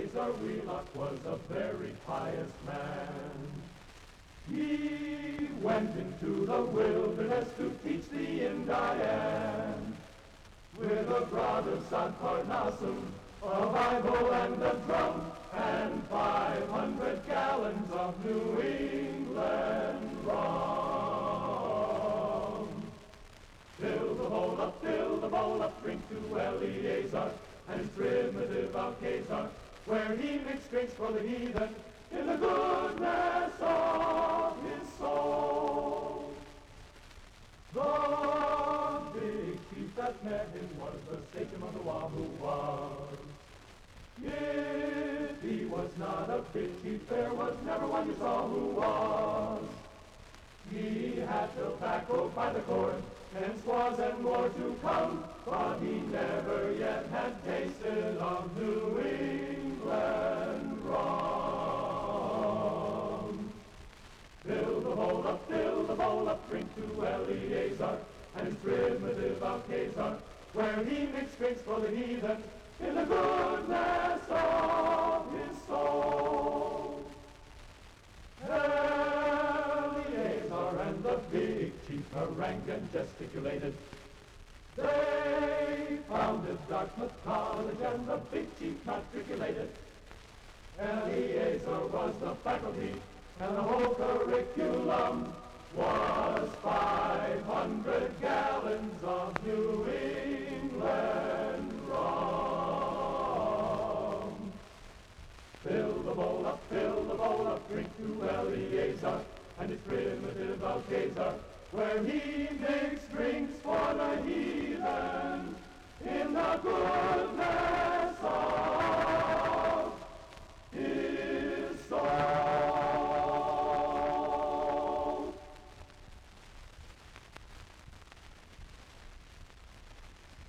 Eleazar Wheelock was a very pious man. He went into the wilderness to teach the Indian. With a rod of San Parnassum, a Bible and a drum, and 500 gallons of New England rum. Fill the bowl up, drink to Eleazar and his primitive Alcazar, where he mixed drinks for the heathen in the goodness of his soul. The big chief that met him was the sachem of the Wahoo. If he was not a big chief, there was never one you saw who was. He had tobacco by the cord, and squaws and more to come, but he never yet had tasted of New England rum. Fill the bowl up, drink to Eleazar and his primitive Alcazar, where he mixed drinks for the heathen in the goodness of his soul. Eleazar and the big chief harangued and gesticulated. They founded Dartmouth College and the big chief matriculated. Eleazar was the faculty, and the whole curriculum was 500 gallons of New England rum. Fill the bowl up, drink to Eleazar and his primitive Alcazar, where he makes drinks for the heathen in the good